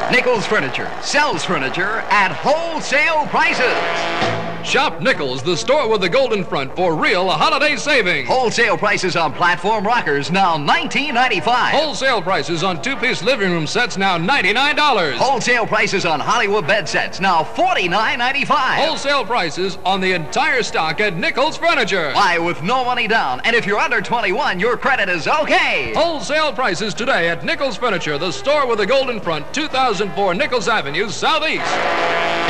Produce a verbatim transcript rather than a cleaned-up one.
Nichols Furniture sells furniture at wholesale prices. Shop Nichols, the store with the golden front, for real holiday savings. Wholesale prices on platform rockers, now nineteen ninety-five. Wholesale prices on two-piece living room sets, now ninety-nine dollars. Wholesale prices on Hollywood bed sets, now forty-nine ninety-five. Wholesale prices on the entire stock at Nichols Furniture. Buy with no money down, and if you're under twenty-one, your credit is okay. Wholesale prices today at Nichols Furniture, the store with the golden front, two thousand four Nichols Avenue, Southeast.